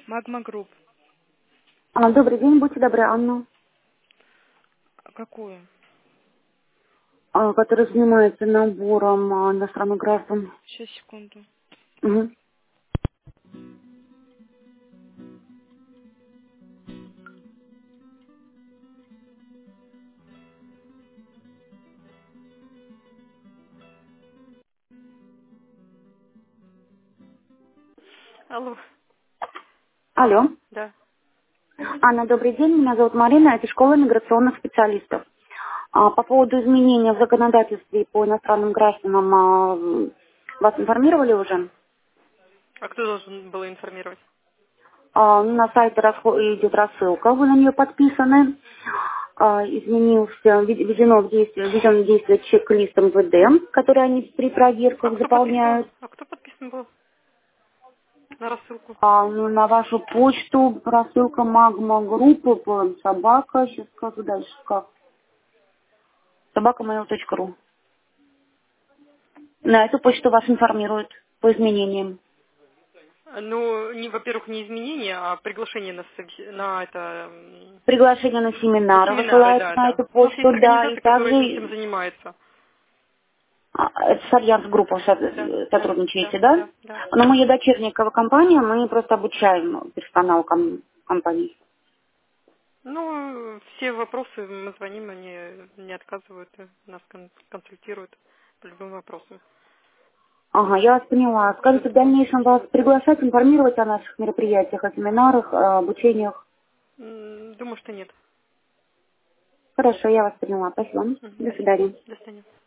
Магма Групп. Добрый день, будьте добры, Анна, Какую? которая занимается набором иностранных граждан. Сейчас, секунду. Угу. Алло. Алло. Да. Анна, добрый день, меня зовут Марина, это школа миграционных специалистов. По поводу изменения в законодательстве по иностранным гражданам вас информировали уже? А кто должен был информировать? На сайте идет рассылка, вы на нее подписаны. Изменился, введен в действие чек-лист МВД, который они при А проверках кто подписан? заполняют. А кто подписан был на рассылку? На вашу почту рассылка Магма группы собака, сейчас скажу дальше как. Собакамейл.ру. На эту почту вас информируют по изменениям. Ну, во-первых, не изменения, а приглашение на это Приглашение на на семинары семинары, высылается да, на да. эту У нас есть почту, да, и организация, которая этим также занимается. это с Альянс группой Да, да, да, сотрудничаете, да? да, да. Но мы не дочерняя компания, мы просто обучаем персонал компании. Ну, все вопросы мы звоним, они не отказывают, нас консультируют по любым вопросам. Ага, я вас поняла. Скажите, в дальнейшем вас приглашать, информировать о наших мероприятиях, о семинарах, о обучениях? Думаю, что нет. Хорошо, я вас поняла. Спасибо. До Спасибо. свидания. До свидания.